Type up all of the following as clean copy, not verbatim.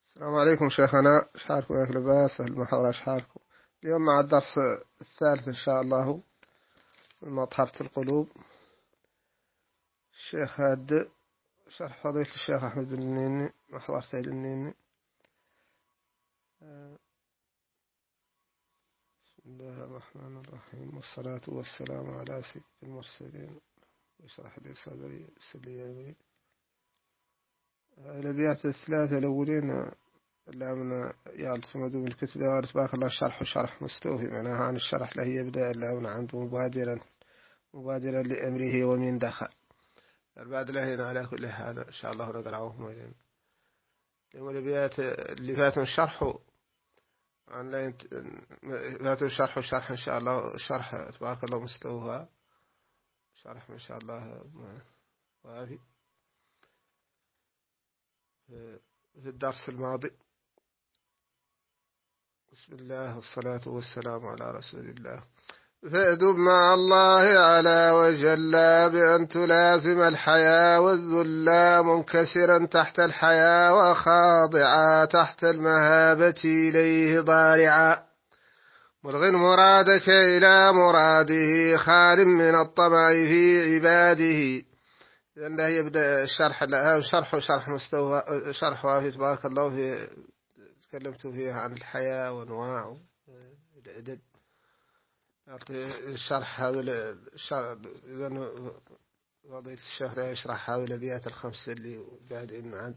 السلام عليكم شيخنا، شحالكم ياك لاباس؟ المحاضرة شحالكم؟ اليوم مع الدرس الثالث إن شاء الله من مطهرة القلوب. الشيخ هاد شرح فضيلة الشيخ أحمد النيني، محضرة النيني. بسم الله الرحمن الرحيم، والصلاة والسلام على سيد المرسلين. يشرح لي صدري سليمي. الأبيات الثلاثة الأولين اللي من يعتصمدوا بالكتب تبارك الله شرح مستوفي، معناها عن الشرح لا يبدأ إلا من عنده مبادرا لأمره ومن دخل. بعد هنا على كل حال إن شاء الله نقرأهم وين الأبيات اللي فاتوا شرحوا عن لا فاتوا شرح إن شاء الله، شرح تبارك الله مستوى شرح إن شاء الله وافي في الدرس الماضي. بسم الله والصلاة والسلام على رسول الله. فادب مع الله على وجل بأن تلازم الحياة والذل، منكسرا تحت الحياة وخاضعا تحت المهابة إليه ضارعا، ملغ مرادك إلى مراده خال من الطمع في عباده. لأن يبدأ الشرح لها شرح مستوى شرح وافي تبارك الله في تكلمت فيها عن الحياة وأنواعه الأدب. الشرح هذا إذا فضيلة الشيخ يشرح هذه الأبيات الخمسة اللي بعدين عن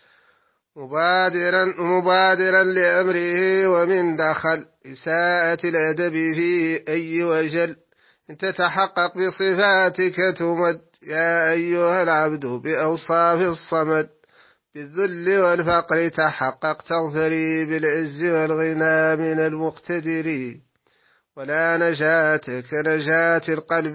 مبادرا لأمره ومن دخل إساءة الأدب في أي وجل، إن تتحقق بصفاتك تمد يا أيها العبد بأوصاف الصمد، بالذل والفقر تحقق تغفري بالعز والغنى من المقتدر، ولا نجاة كنجاة القلب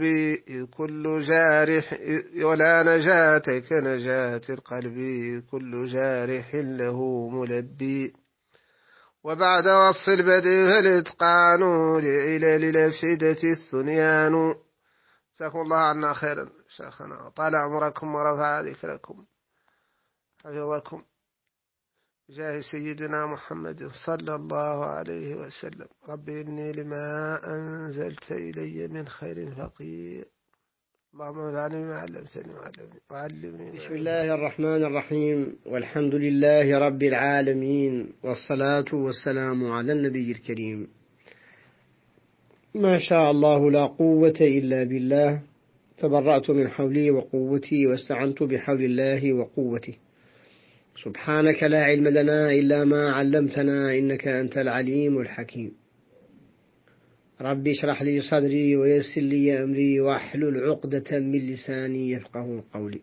كل جارح له ملبي، وبعد وصف البدء فالإتقان لعلل الأفئدة الثنيان. جزاكم الله عنا خيرا شيخنا، طال عمركم ورفع ذكركم، حفظكم جاه سيدنا محمد صلى الله عليه وسلم. ربي إني لما أنزلت إلي من خير فقير، اللهم انفعني بما علمتني وعلمني. بسم الله الرحمن الرحيم، والحمد لله رب العالمين، والصلاة والسلام على النبي الكريم. ما شاء الله لا قوة إلا بالله، تبرأت من حولي وقوتي واستعنت بحول الله وقوته. سبحانك لا علم لنا إلا ما علمتنا إنك أنت العليم الحكيم. ربي اشرح لي صدري ويسر لي أمري واحلل عقدة من لساني يفقه قولي.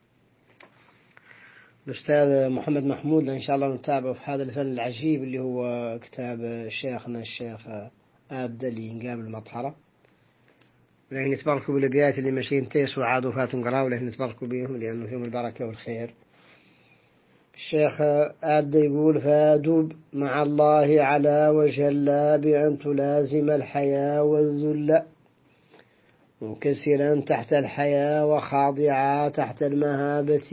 الأستاذ محمد محمود إن شاء الله نتابعه في هذا الفن العجيب اللي هو كتاب شيخنا الشيخ آد اللي قابل المطهرة. لكن نتباركوا بالأبيات اللي ماشيين تيس وعادوا فاتوا قراوا، لكن نتباركوا بهم لأنه فيهم البركة والخير. الشيخ آد يقول: فادب مع الله على وجل بأن تلازم الحياة والذل، منكسرا تحت الحياة وخاضعا تحت المهابة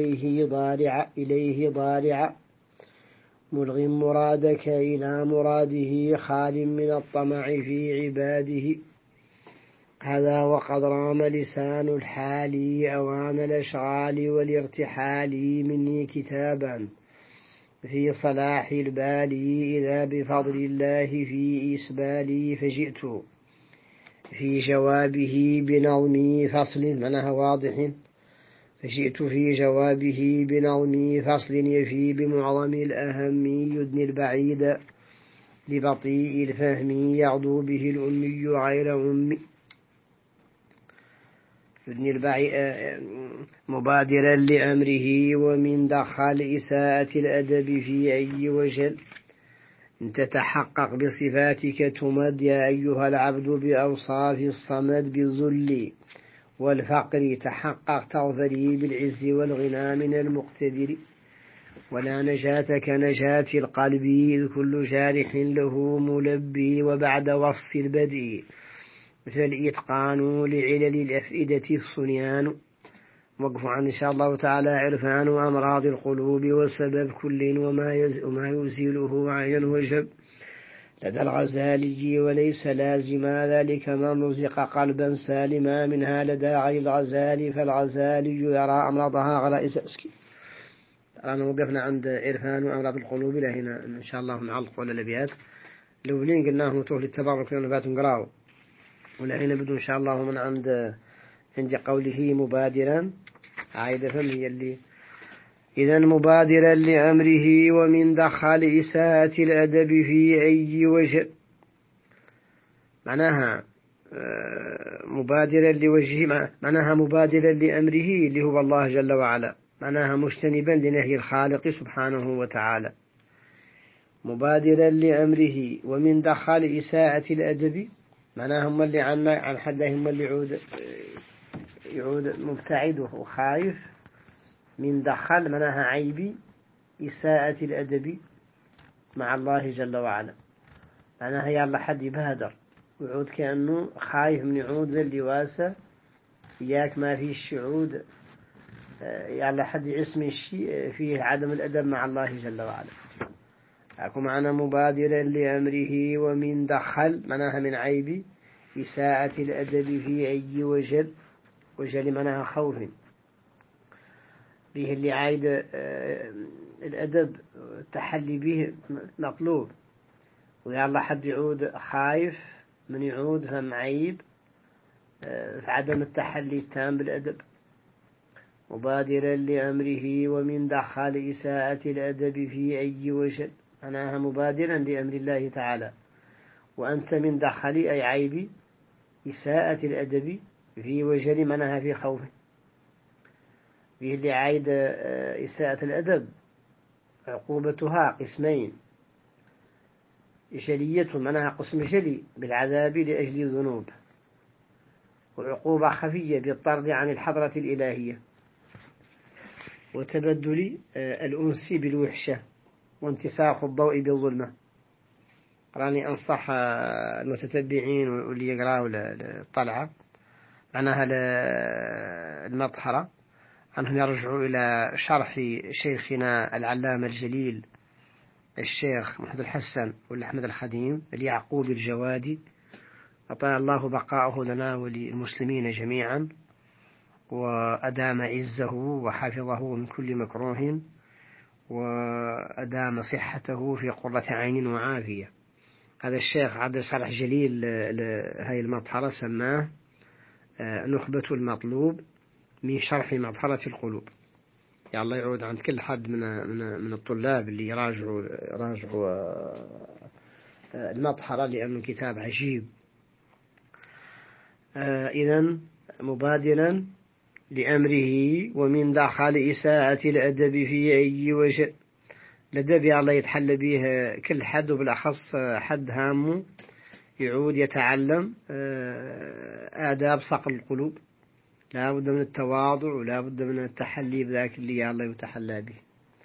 إليه ضارعا، ملغ مرادك إلى مراده خال من الطمع في عباده. هذا وقد رام لسان الحال أوان الأشغال والارتحال مني كتابا في صلاح البال، إذا بفضل الله في إسبالي فجئت في جوابه بنظم فصل، معناها واضح. فجئت في جوابه بنظم فصل يفي بمعظم الأهم يدني البعيد لبطيء الفهم يعضو به الأمي غير أمي. يدني البعيد مبادرا لأمره ومن دخل إساءة الأدب في أي وجل، إن تتحقق بصفاتك تمد يا أيها العبد بأوصاف الصمد، بالذل والفقر تحقق تغفري بالعز والغنى من المقتدر، ولا نجاة كنجاة القلب إذ كل جارح له ملبي، وبعد وصف البدء فالإتقان لعلل الأفئدة الثنيان، وقف عن إن شاء الله تعالى عرفان أمراض القلوب وسبب كل وما يزيله عين وجب لدى الغزالي، وليس لازما ذلك من رزق قلبا سالما منها لدى غير الغزالي، فالغزالي يرى أمراضها غرائز أسكي. أنا وقفنا عند عرفان أمراض القلوب، لهنا إن شاء الله نعلق ولا الأبيات الأولين قلناه متوه للتبرك ونبات نقراه، ولهنا بدو إن شاء الله من عند قوله مبادرا عايدة فمي اللي إذا مبادرا لأمره ومن دخل إساءة الأدب في أي وجه، معناها مبادرا لوجهه، معناها مبادرا لأمره اللي هو الله جل وعلا، معناها مجتنبا لنهي الخالق سبحانه وتعالى. مبادرا لأمره ومن دخل إساءة الأدب، معناها هم اللي عن حده، هم اللي يعود مبتعد وخايف. من دخل معناها عيبي إساءة الأدب مع الله جل وعلا، معناها يلا حد يبهدر ويعود كأنه خايف من يعود للواسة إياك ما فيه الشعود، يلا حد اسم الشيء فيه عدم الأدب مع الله جل وعلا. أكو معنى مبادرا لأمره ومن دخل معناها من عيب إساءة الأدب في أي وجل معناها خوف به اللي عايد الأدب التحلي به مطلوب، ويلا حد يعود خايف من يعود فهم عيب في عدم التحلي التام بالأدب. مبادرا لأمره ومن دخل إساءة الأدب في أي وجه، معناها مبادرا لأمر الله تعالى، وأنت من دخلي أي عيب إساءة الأدب في وجه معناها في خوف به اللي عايد إساءة الأدب عقوبتها قسمين، جلية معناها قسم جلي بالعذاب لأجل الذنوب، وعقوبة خفية بالطرد عن الحضرة الإلهية، وتبدل الأنس بالوحشة، وانتساخ الضوء بالظلمة. راني أنصح المتتبعين واللي يقرأوا الطلعة معناها المطهرة أنهم يرجعوا إلى شرح شيخنا العلامة الجليل الشيخ محمد الحسن والأحمد الخديم اليعقوب الجوادي، أطال الله بقاءه لنا وللمسلمين جميعا، وأدام عزه وحفظه من كل مكروه، وأدام صحته في قرة عين وعافية. هذا الشيخ عبد شرح جليل هاي المطهرة سماه نخبة المطلوب من شرح مطهرة القلوب. يا الله يعود عند كل حد من الطلاب اللي يراجعوا المطهرة، لأنه كتاب عجيب. إذن مبادرا لأمره ومن داخل إساءة الأدب في أي وجه، الأدب يا الله يتحل به كل حد، وبالأخص حد هامه يعود يتعلم آداب صقل القلوب، لا بد من التواضع ولا بد من التحلي بذاك اللي يا الله يتحلى به.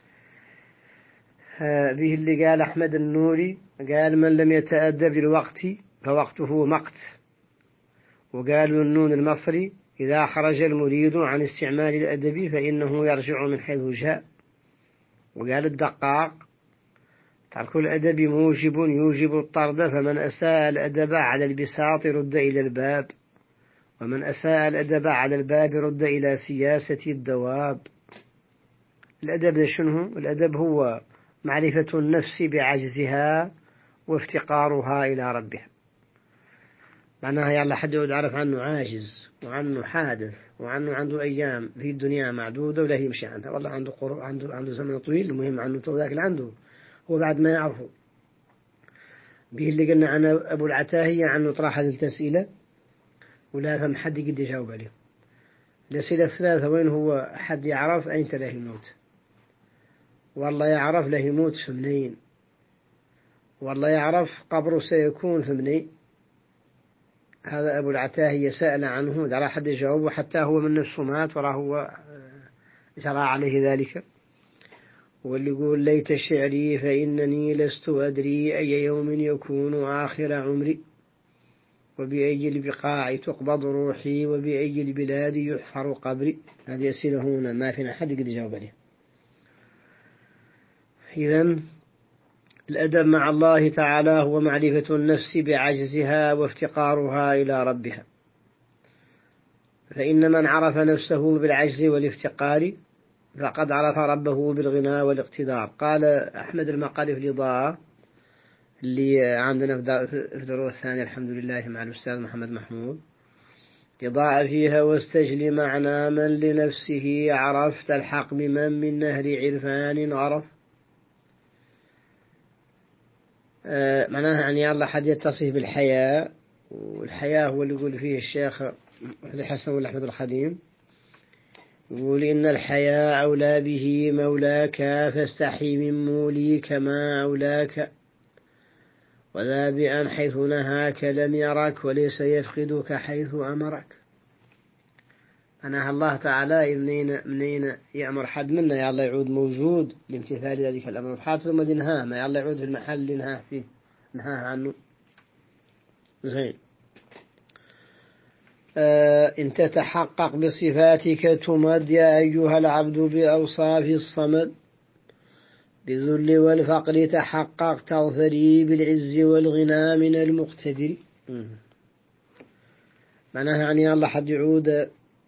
به اللي قال أحمد النوري، قال من لم يتأدب للوقت فوقته مقت، وقالوا النون المصري إذا خرج المريد عن استعمال الأدب فإنه يرجع من حيث جاء. وقال الدقاق ترك الأدب يوجب الطرد، فمن أساء الأدب على البساط رد إلى الباب، ومن أساء الأدب على الباب رد إلى سياسة الدواب. الأدب شنو؟ الأدب هو معرفة النفس بعجزها وافتقارها إلى ربها، معناها يلا حد يعرف عنه عاجز وعنه حادث وعنه عنده أيام في الدنيا معدودة ولا يمشي عنها، والله عنده زمن طويل، المهم عنه تو ذاك اللي عنده هو بعد ما يعرفه. به اللي قلنا عن أبو العتاهية عنه طرح هذه الأسئلة ولا فهم حد قد يجاوب عليه. الأسئلة الثلاثة وين هو حد يعرف أين له يموت، والله يعرف له يموت في منين، والله يعرف قبره سيكون في منين. هذا أبو العتاهية سأل عنه لا حد يجاوب، حتى هو من نفسه مات وراه هو جرى عليه ذلك. واللي يقول ليت شعري فإنني لست أدري أي يوم يكون آخر عمري، وبأي البقاع تقبض روحي وبأي البلاد يحفر قبري. هذه أسئلة هنا ما فينا حد قد يجاوب عليها. إذن الأدب مع الله تعالى هو معرفة النفس بعجزها وافتقارها إلى ربها، فإن من عرف نفسه بالعجز والافتقار فقد عرف ربه بالغنى والاقتدار. قال أحمد المقالي في الإضاءة اللي عندنا في دروس ثانية الحمد لله مع الأستاذ محمد محمود، إضاءة فيها: واستجل معنى من لنفسه عرفت الحق بمن من نهر عرفان غرف. معناها يعني الله حد يتصف بالحياة، والحياة هو اللي يقول فيه الشيخ الحسن والأحمد الخديم، يقول: إن الحياة أولى به مولاك فاستحي من موليك ما أولاك، وذا بأن حيث نهاك لم يرك وليس يفقدك حيث أمرك. أنا الله تعالى منين يأمر حد منا يا الله يعود موجود لامتثال ذلك الأمر، حتى ثم نهاه ما يا الله يعود في المحل اللي نهاه فيه نهاه عنه. زين. إن تتحقق بصفاتك تمد يا أيها العبد بأوصاف الصمد، بالذل والفقر تحقق تغفري بالعز والغنى من المقتدر. معناها يعني الله حد يعود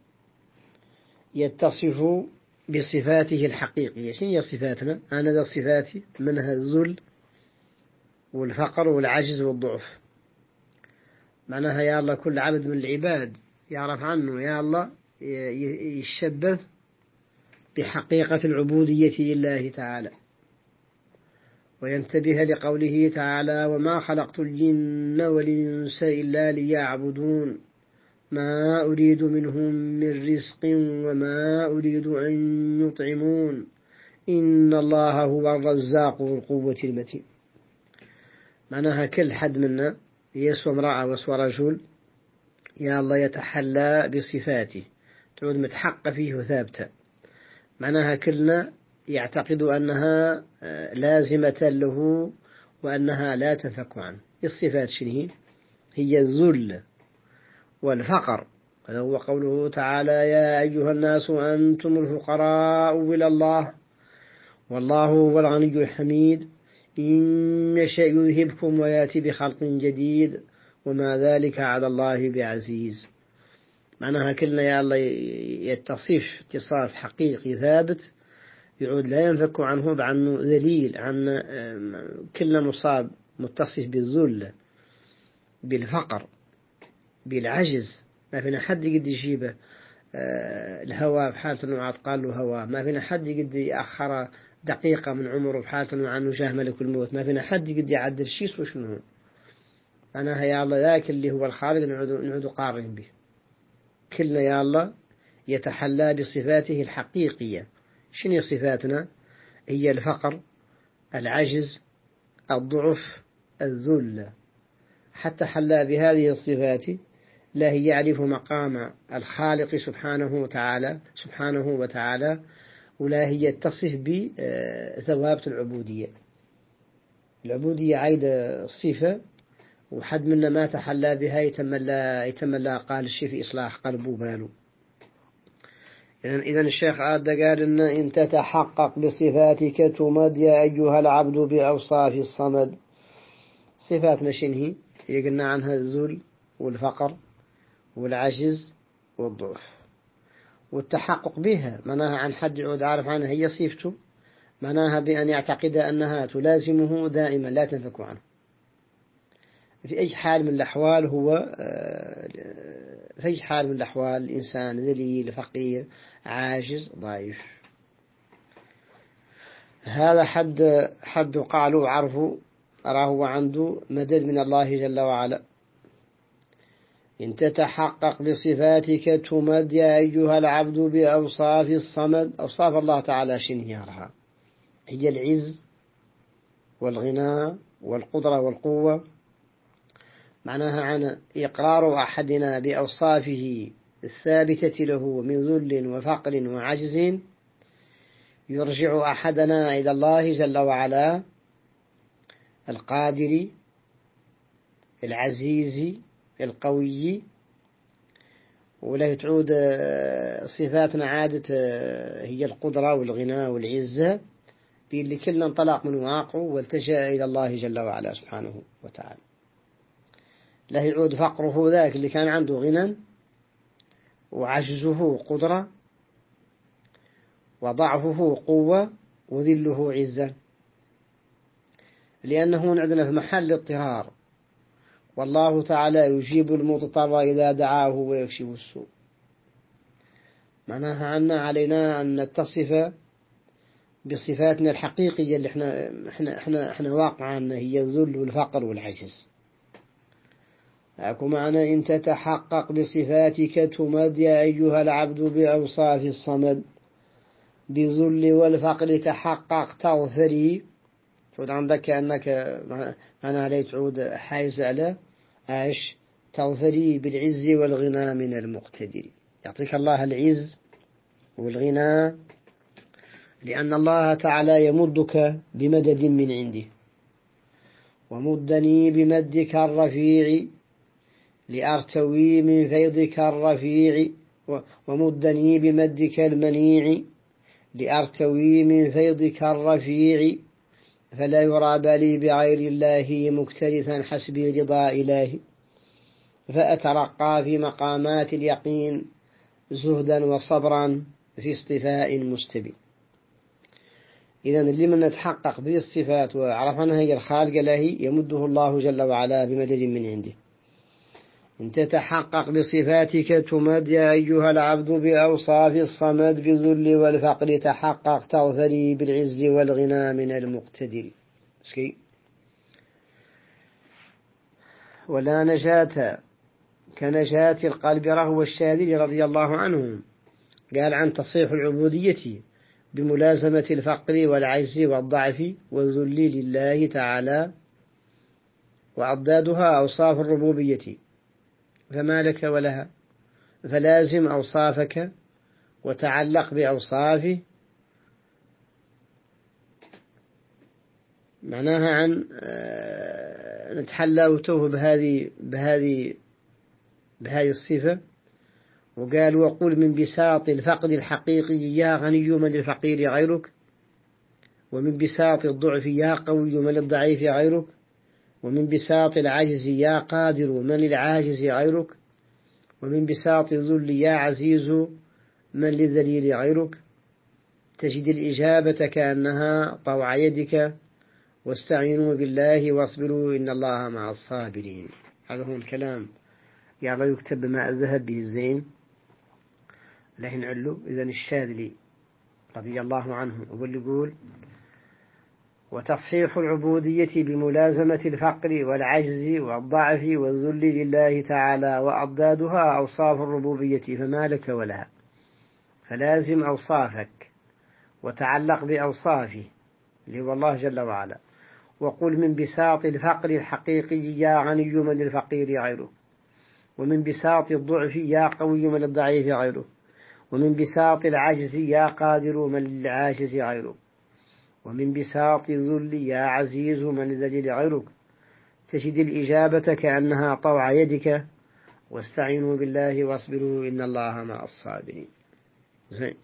يتصف بصفاته الحقيقية. شنو هي صفاتنا؟ أنا ذا صفاتي منها الذل والفقر والعجز والضعف. معناها يا الله كل عبد من العباد يعرف عنه يا الله يشبه بحقيقة العبودية لله تعالى، وينتبه لقوله تعالى: وما خلقت الجن والإنس إلا ليعبدون ما أريد منهم من رزق وما أريد أن يطعمون إن الله هو الرزاق ذو القوة المتين. معناها كل حد منا يسوى امرأة ويسوى رجل يا الله يتحلى بصفاته تعود متحقة فيه وثابتة. معناها كلنا يعتقد أنها لازمة له وأنها لا تنفك عنه. الصفات شنو هي؟ الذل والفقر. هذا هو قوله تعالى: يا أيها الناس أنتم الفقراء إلى الله والله هو الغني الحميد إن يشاء يذهبكم ويأتي بخلق جديد وما ذلك على الله بعزيز. معناها كلنا يا الله يتصف اتصاف حقيقي ثابت يعود لا ينفك عنه بعنه ذليل عن كلنا مصاب متصف بالذل بالفقر بالعجز. ما فينا حد يقدر يجيبه الهواء بحالة أنه عاد له هواء، ما فينا حد يقدر يأخر دقيقة من عمره بحالة أنه عنه جاه ملك الموت، ما فينا حد يقدر يعدل شيء وشنو. معناها يا الله ذاك اللي هو الخالق نعود قارن به. كلنا يا الله يتحلى بصفاته الحقيقية. شنو صفاتنا؟ هي الفقر العجز الضعف الذل. حتى حلى بهذه الصفات لا يعرف مقام الخالق سبحانه وتعالى ولا هي يتصف بثوابت العبودية. العبودية عايدة الصفة وحد منا ما تحلى بها يتملى قال الشيء في إصلاح قلبه وباله. إذن الشيخ قال إن تتحقق بصفاتك تمد يا أيها العبد بأوصاف الصمد. صفاتنا شنهي؟ يقلنا عنها الذل والفقر والعجز والضعف، والتحقق بها معناها عن حد يعود عارف عنها هي صفته، معناها بأن يعتقد أنها تلازمه دائما لا تنفك عنه في أي حال من الأحوال. في أي حال من الأحوال الإنسان ذليل فقير عاجز ضعيف. هذا حد قالوا عرفوا أراه وعنده مدد من الله جل وعلا. إن تتحقق بصفاتك تمد يا أيها العبد بأوصاف الصمد. أوصاف الله تعالى شنهيارها؟ هي العز والغنى والقدرة والقوة. معناها عن إقرار أحدنا بأوصافه الثابتة له من ذل وفقر وعجز يرجع أحدنا إلى الله جل وعلا القادر العزيز القوي، وله تعود صفاتنا عادة هي القدرة والغنى والعزة، اللي كلنا انطلق من واقعه والتجأ إلى الله جل وعلا سبحانه وتعالى. له يعود فقره ذاك اللي كان عنده غنى، وعجزه قدرة، وضعفه قوة، وذله عزة، لأنه عندنا في محل اضطرار، والله تعالى يجيب المضطر إذا دعاه ويكشف السوء. معناها عنا علينا أن نتصف بصفاتنا الحقيقية اللي احنا واقعا هي الذل والفقر والعجز. أكو معنى إن تتحقق بصفاتك تمد يا أيها العبد بأوصاف الصمد، بذل والفقر تحقق تغفري. تعود عندك كأنك أنا عليه تعود حايز على ايش؟ تغفري بالعز والغنى من المقتدر. يعطيك الله العز والغنى، لأن الله تعالى يمدك بمدد من عنده. ومدني بمدك الرفيع لأرتوي من فيضك الرفيع، ومدني بمدك المنيع لأرتوي من فيضك الرفيع، فلا يرى بالي بغير الله مكترثا حسبي رضا إلهي، فأترقى في مقامات اليقين زهدا وصبرا في اصطفاء مستبين. إذن لمن نتحقق به الصفات وعرفنا هي الخالق له يمده الله جل وعلا بمدد من عنده. إن تتحقق بصفاتك تمد يا أيها العبد بأوصاف الصمد، بالذل والفقر تحقق تغفري بالعز والغنى من المقتدر. ولا نجاة كنجاة القلب رهو الشاذلي رضي الله عنه، قال عن تصحيح العبودية بملازمة الفقر والعجز والضعف والذل لله تعالى، وأضدادها أوصاف الربوبية، فما لك ولها، فلازم أوصافك وتعلق بأوصافه. معناها عن نتحلى وتوه بهذه الصفة. وقال وقل من بساط الفقر الحقيقي يا غني من للفقير غيرك، ومن بساط الضعف يا قوي من للضعيف غيرك، ومن بساط العجز يا قادر من للعاجز غيرك، ومن بساط الذل يا عزيز من للذليل غيرك. تجد الإجابة كأنها طوع يدك، واستعينوا بالله واصبروا إن الله مع الصابرين. هذا هو الكلام يلا يكتب بماء الذهب به الزين لحين علو. إذن الشاذلي رضي الله عنه هو اللي يقول وتصحيح العبودية بملازمة الفقر والعجز والضعف والذل لله تعالى، وأضدادها أوصاف الربوبية، فما لك ولها، فلازم أوصافك وتعلق بأوصافه اللي هو الله جل وعلا. وقل من بساط الفقر الحقيقي يا غني من الفقير غيره، ومن بساط الضعف يا قوي من الضعيف غيره، ومن بساط العجز يا قادر من العاجز غيره، ومن بساط الذل يا عزيز من الذليل غيرك. تجد الإجابة كأنها طوع يدك، واستعينوا بالله واصبروا إن الله مع الصابرين. زين.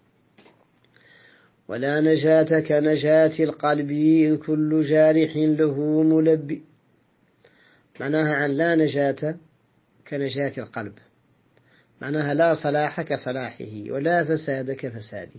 ولا نجاة كنجاة القلب إذ كل جارح له ملبي. معناها عن لا نجاة كنجاة القلب، معناها لا صلاح كصلاحه ولا فساد كفساده.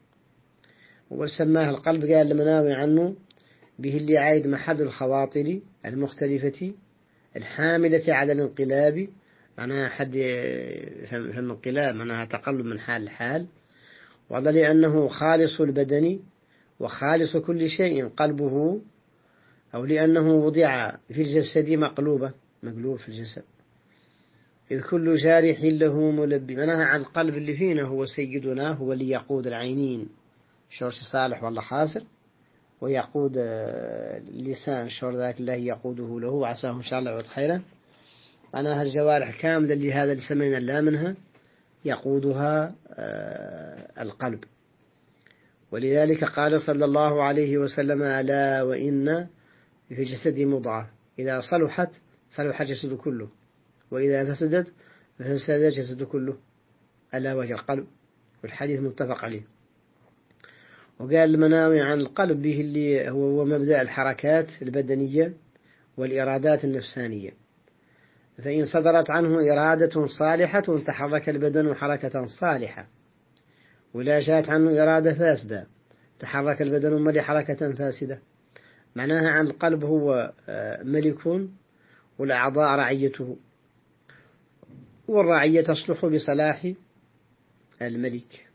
وسماه القلب قال المناوي عنه به اللي عايد محل الخواطر المختلفة الحاملة على الانقلاب. معناها حد في الانقلاب معناها تقلب من حال لحال. وهذا لأنه خالص البدن وخالص كل شيء قلبه، أو لأنه وضع في الجسد مقلوب في الجسد. إذ كل جارح له ملبي، معناها عن القلب اللي فينا هو سيدنا، هو اللي يقود العينين شور صالح والله خاسر، ويقود اللسان شور ذاك الله يقوده له عساه إن شاء الله يعود خيرا. معناها الجوارح كاملة اللي هذا اللي سمينا لا منها يقودها القلب. ولذلك قال صلى الله عليه وسلم ألا وإن في جسد مضغة إذا صلحت صلح الجسد كله، وإذا فسدت فسد الجسد كله ألا وجه القلب، والحديث متفق عليه. وقال المناوي عن القلب به اللي هو مبدأ الحركات البدنية والإرادات النفسانية، فإن صدرت عنه إرادة صالحة تحرك البدن حركة صالحة، ولا جاءت عنه إرادة فاسدة تحرك البدن حركة فاسدة. معناها عن القلب هو ملك والأعضاء رعيته، والرعية تصلح بصلاح الملك.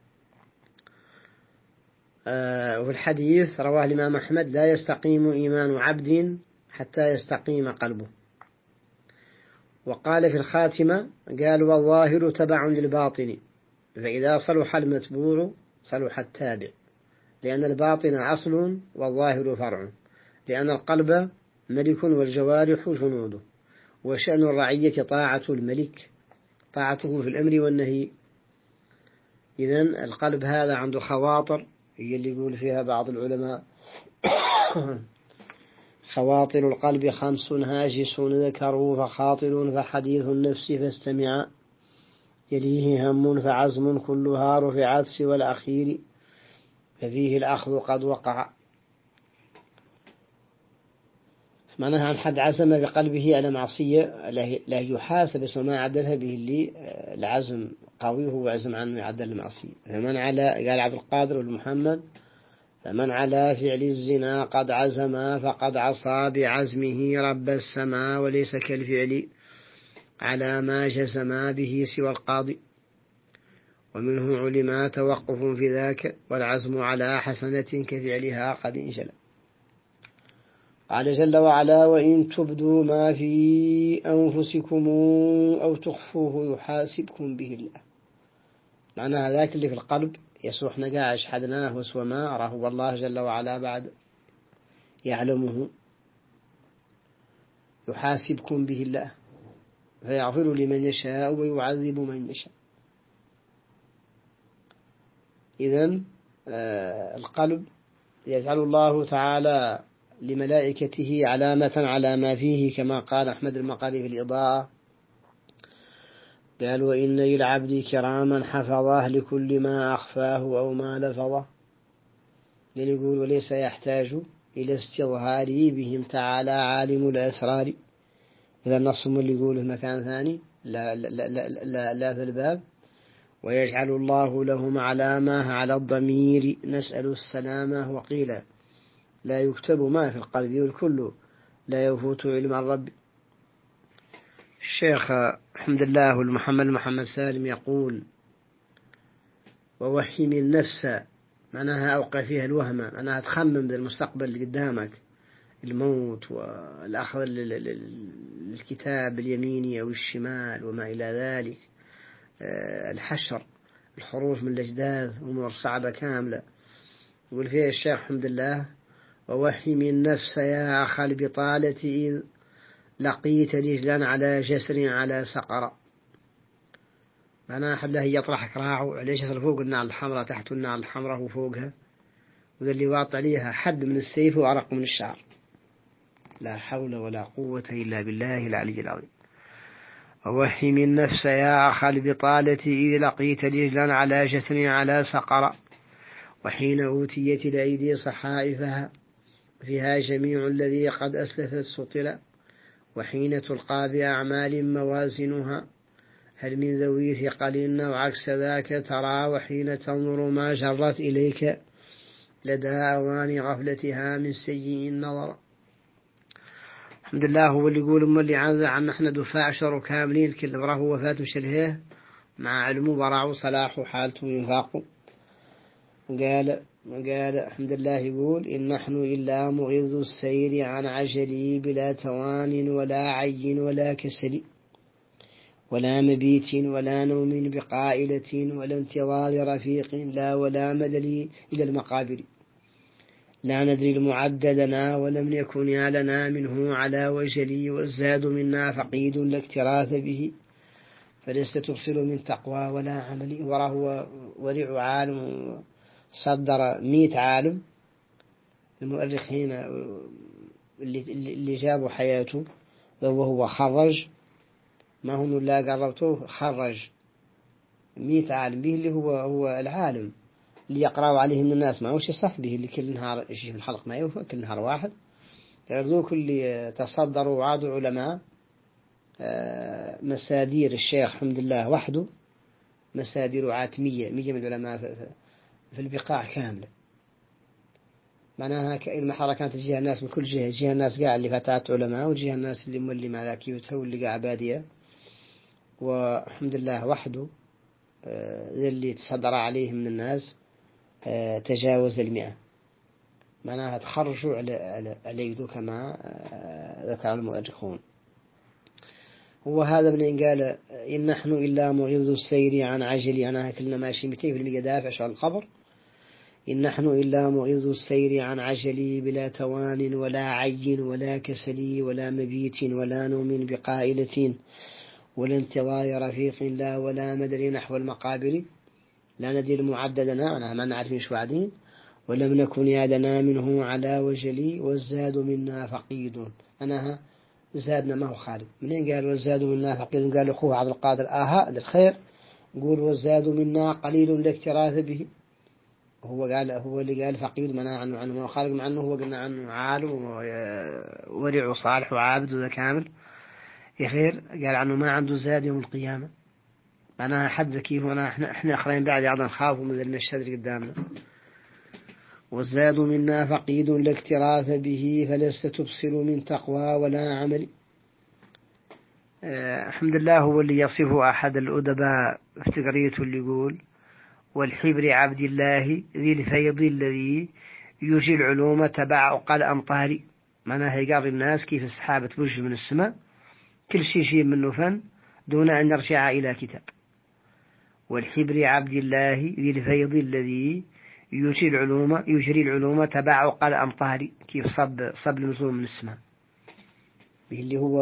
وفي الحديث رواه الإمام أحمد: لا يستقيم إيمان عبد حتى يستقيم قلبه. وقال في الخاتمة: قال: والظاهر تبع للباطن، فإذا صلح المتبوع صلح التابع، لأن الباطن أصل والظاهر فرع، لأن القلب ملك والجوارح جنوده، وشأن الرعية طاعة الملك، طاعته في الأمر والنهي. إذن القلب هذا عنده خواطر، هي اللي يقول فيها بعض العلماء: خواطر القلب 5 هاجس ذكروا، فخاطر فحديث النفس فاستمع، يليه هم فعزم كلها رفعت سوى الأخير، ففيه الأخذ قد وقع. معناها عن حد عزم بقلبه على معصية لا يحاسب، اسمه ما عدلها به اللي العزم قوي، هو عزم عنه يعدل المعصية. فمن على، قال عبد القادر والمحمد: فمن على فعل الزنا قد عزم فقد عصى بعزمه رب السماء، وليس كالفعل على ما جزم به سوى القاضي. ومنه علم توقف في ذاك، والعزم على حسنة كفعلها قد انجلى. قال جل وعلا: وإن تبدوا ما في أنفسكم أو تخفوه يحاسبكم به الله. معنى ذاك اللي في القلب يصلح نقاش حدناه وسوى ما أراه الله جل وعلا بعد يعلمه، يحاسبكم به الله، فيغفر لمن يشاء ويعذب من يشاء. إذن القلب يجعل الله تعالى لملائكته علامة على ما فيه، كما قال أحمد المقالي في الإضاءة: قال: وإن للعبد كراما حفظه لكل ما أخفاه أو ما لفظه. يقول: وليس يحتاج إلى استظهار بهم تعالى عالم الأسرار. إذا النص اللي يقوله مكان ثاني لا في الباب: ويجعل الله لهم علامة على الضمير نسأل السلامة. وقيل: لا يكتب ما في القلب والكل لا يفوت علم الرب. الشيخ الحمد لله محمد سالم يقول: ووهم النفس، معناها أوقع فيها الوهم، معناها تخمم بالمستقبل اللي قدامك، الموت والأخذ الكتاب اليميني أو الشمال وما إلى ذلك، الحشر، الخروج من الأجداث، أمور صعبة كاملة. يقول فيها الشيخ الحمد لله: ووهم النفس يا أخ البطالة إذ لقيت رجلا على جسر على سقر. معناها حبله يطرحك راعه على جسر فوق النعل الحمراء، تحت النعل الحمراء وفوقها، وذا اللي واط عليها حد من السيف وأرق من الشعر. لا حول ولا قوة إلا بالله العلي العظيم. ووهم النفس يا أخ البطالة إذ لقيت رجلا على جسر على سقر، وحين أوتيت الأيدي صحائفها فيها جميع الذي قد أسلفت سطر، وحين تلقى بأعمال موازنها هل من ذوي ثقل وعكس ذاك ترى، وحين تنظر ما جرت إليك لدى أوان غفلتها من سيء النظر. الحمد لله هو اللي يقول أم اللي عن نحن دفاع شر كاملين، كل مرة هو وفاة مشلهه مع علمه برعه صلاح وحالته ينفاقه. قال الحمد لله يقول: إن نحن إلا مغض السير عن عجلي بلا توان ولا عي ولا كسل ولا مبيت ولا نوم بقائلة ولا انتظار رفيق لا ولا مدلي إلى المقابر، لا ندري المعد لنا ولم يكن يالنا منه على وجلي، والزاد منا فقيد لا اكتراث به، فلست تبصر من تقوى ولا عمل. وراء ورع عالم صدر 100 عالم المؤرخين اللي جابوا حياته، وهو خرج ما هو لا قربته خرج 100 عالم به اللي هو العالم اللي يقرأوا عليه من الناس، ما هو شيء صح به اللي كل نهار يجي في الحلق ما يوفى كل نهار واحد. ذوك اللي تصدروا وعادوا علماء مسادير الشيخ الحمد لله وحده مسادير عاتمية 100 من العلماء في البقاع كاملة. معناها المحرة كانت تجيها الناس من كل جهة، تجيها الناس قاع اللي فتاة علماء، وتجيها الناس اللي مولي ملاكيوتها واللي قاع بادية، والحمد لله وحده اللي تصدر عليه من الناس تجاوز 100. معناها تخرجوا على يدو كما ذكر المؤرخون. وهذا من قال إن نحن إلا مغيظ السير عن عجل، أنا كلنا ماشي 200% دافع شعر الخبر. إن نحن إلا مغيظ السير عن عجلي بلا توان ولا عي ولا كسل ولا مبيت ولا نوم بقائلة ولا انتظار رفيق لا ولا مدري نحو المقابر لا ندير معددنا أنا ما نعرف مش وعدين ولم نكن يادنا منه على وجلي والزاد منا فقيد. أنا زادنا ما هو خالد منين قال والزاد منا فقيد؟ قال أخوه عبد القادر للخير قول والزاد منا قليل لاكتراث به. هو اللي قال فقيد منع عنه ما خالق، مع أنه هو قلنا عنه عالم وورع وصالح وعابد وذا كامل يا خير. قال عنه ما عنده زاد يوم القيامة. أنا حد ذكي وأنا إحنا أخرين بعد عضا نخاف ومن الشدر قدامنا. والزاد منا فقيد لاكتراث به فلست تبصر من تقوى ولا عمل. الحمد لله هو اللي يصفه أحد الأدباء افتقريته اللي يقول والحبر عبد الله ذي الفيض الذي يجي العلوم تبع عقل أمطار. معناها يقري الناس كيف السحابة تبج من السماء كل شيء منه فن دون أن يرجع إلى كتاب. والحبر عبد الله ذي الفيض الذي يجري العلوم تبع عقل أمطار كيف صب النزول من السماء اللي هو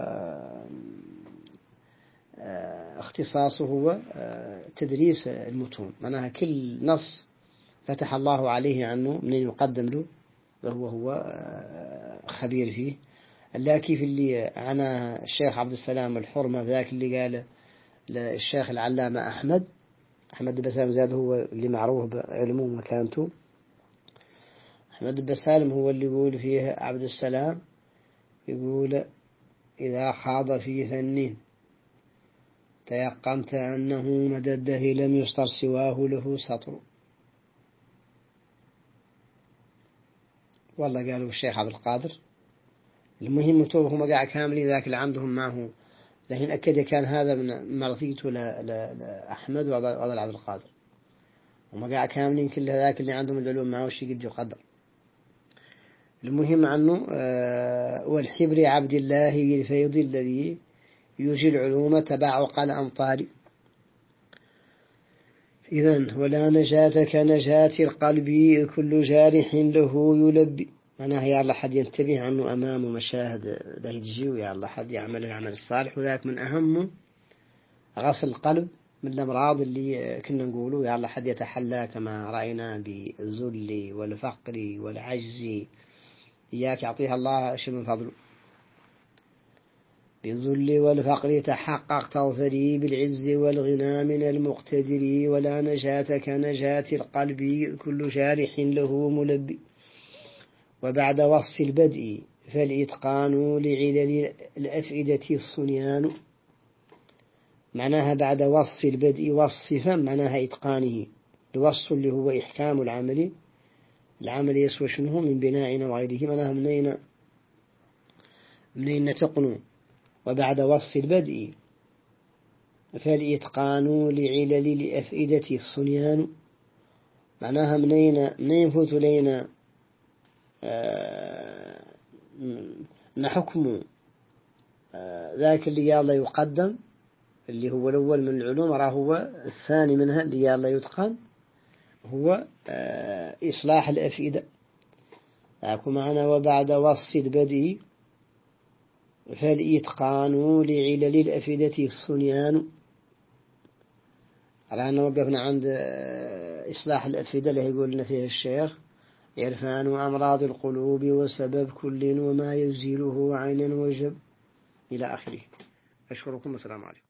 اختصاصه هو تدريس المتون. معناها كل نص فتح الله عليه عنه من يقدم له وهو خبير فيه. كيف اللي عنا الشيخ عبد السلام الحرمة ذاك اللي قال للشيخ العلامة أحمد بسالم زاد هو اللي معروف بعلمه ومكانته. أحمد بسالم هو اللي يقول فيه عبد السلام يقول إذا خاض في فن تيقنت أنه مدى الدهر لم يسطر سواه له سطر. والله قالوا الشيخ عبد القادر المهم توبهم قاع كاملين ذاك اللي عندهم معه، لكن أكد كان هذا من مرثيته لأحمد وعبد القادر وما قاع كاملين كل ذاك اللي عندهم العلوم معه وشي قد يقدر. المهم عنه والحبر عبد الله الفيض الذي يجي العلوم تبع عقل أمطار. إذن ولا نجاة كنجاة القلب كل جارح له يلبي. معناها يا الله حد ينتبه عنه أمامه مشاهد لا يجي ويا الله حد يعمل العمل الصالح، وذاك من أهمه غسل القلب من الأمراض اللي كنا نقوله يا الله حد يتحلى كما رأينا بالذل والفقر والعجز. إياك يعطيها الله شيء من فضله. بالذل والفقر تحقق توفري بالعز والغنى من المقتدر ولا نجاة كنجاة القلب كل جارح له ملبي. وبعد وصف البدء فالإتقان لعلل الأفئدة الصنيان. معناها بعد وصف البدء وصفا معناها إتقانه الوصف اللي هو إحكام العمل يسوى شنه من بناء وغيره. معناها منين تقنوا. وبعد وصف البدء فالإتقان لعلل الأفئدة الصنيان. معناها منين فوت لينا نحكم ذاك اللي يالله يقدم اللي هو الأول من العلوم راه هو الثاني منها اللي يالله يتقن هو إصلاح الأفئدة. أكو معنا وبعد وصف البدء فالإتقان لعلل الأفئدة الصنيان. رانا وقفنا عند إصلاح الأفئدة اللي يقول لنا فيه الشيخ عرفان أمراض القلوب وسبب كل وما يزيله عينا وجب إلى آخره. أشكركم والسلام عليكم.